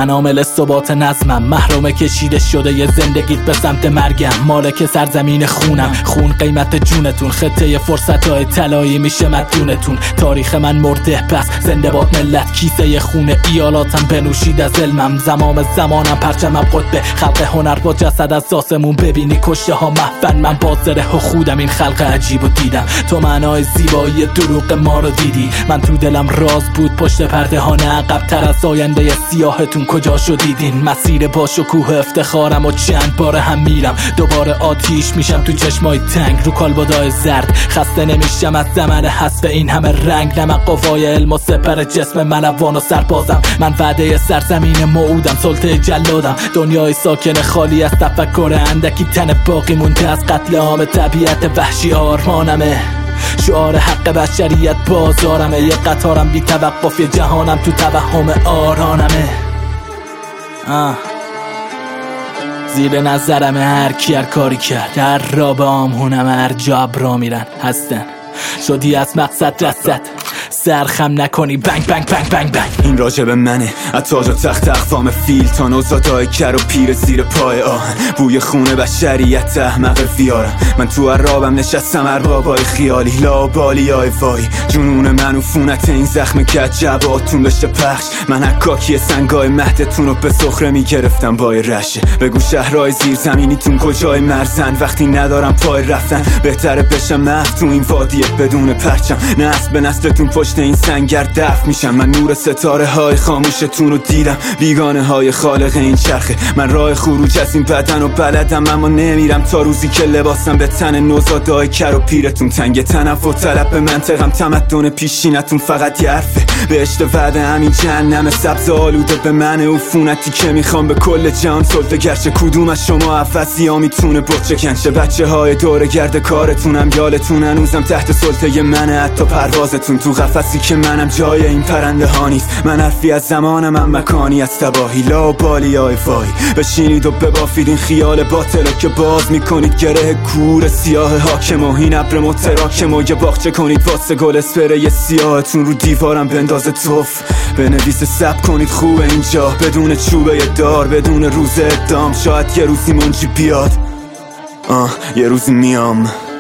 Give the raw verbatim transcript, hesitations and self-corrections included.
من عامل ثبات نظمم، محروم کشیده شده یه زندگیت به سمت مرگم. مالک سرزمین خونم، خون قیمت جونتون، خطه فرصتهای طلایی میشه مدیونتون. تاریخ من مرده پس زنده باد ملت، کیسه خون ایالاتم بنوشید از علمم. زمام زمانم پرچمم قطبه خلق هنر با جسد از آسمون، ببینی کشته ها محفن من بازره ها خودم. این خلق عجیب و دیدم تو معنای زیبایی دروغ ما رو دیدی. من تو دلم راز بود پشت پرده ها نه عقب تر از آینده سیاهتون کجا شدیدین. مسیر با شکوه افتخارم و چند بار هم میرم، دوباره آتیش میشم تو چشمای تنگ رو کالبدای زرد. خسته نمیشم از زمن حسب این همه رنگ، نه من قوای علم و سپر جسم ملوان و سربازم. من وعده سرزمین موعودم، سلطه جلادم، دنیای ساکن خالی از تفکر اندکی تن باقی مونده از قتل عام طبیعت وحشی آرمانمه. شعار حق بشریت بازارمه، یه قطارم بی توقف، یه جهانم تو توهم آرانمه. آه. زیر نظرمه هر کی هر کاری کرد، هر را به آمهونم هر جا ابرا میرن هستن. شدی از مقصد رسد سرخم نکنی بنگ بنگ بنگ بنگ بنگ. این راجب منه، از تاج و تخت اقوام فیل تا نوزادای کر و پیر زیر پای آهن. بوی خونه بشریت احمق ویارم، من تو عرابم نشستم اربابای خیالی. لابالی های وای جنون من و فونت این زخم که جباتون بشه پخش. من حکاکی سنگای مهدتون رو به سخره میگرفتم بای رشه. بگو شهرهای زیر زمینیتون کجای مرزن، وقتی ندارم پای رفتن بهتره بشم محو تو این وادیه بدون پرچم. نسل به نسلتون پشت این سنگر دفن میشم. من نور ستاره های خاموشتون رو دیدم، بیگانه های خالق این چرخه. من راه خروج از این بدن و بلدم، اما نمیرم تا روزی که لباسم به تن نوزادای کر و پیرتون تنگ. تنف و طلب به منطقم تمدن پیشینتون فقط یه حرفه. بهشت وعده همین جهنم سبز آلوده به من عفونتی که میخوام به کل جهان سلطه گرچه. کدوم از شما عفسی ها میتونه بچه کنشه؟ بچه های دور گرد کارتونم یالتون هنوزم تحت سلطه منه، حتی پروازتون تو قفسی که منم جای این پرنده ها نیست. من حرفی از زمانم هم مکانی از تباهی. لابالی های وای بشینید و ببافید این خیال باطلو که باز میکنید گره کور سیاه حاکم و این ابر متراکم و یه باغچه کنید واسه گل اسپری سیاهتون رو دیوارم بندازه توف. بنویس سب کنید خوبه اینجا بدون چوبه دار، بدون روز ادام. شاید یه روزی منجی بیاد، آه یه روزی میام.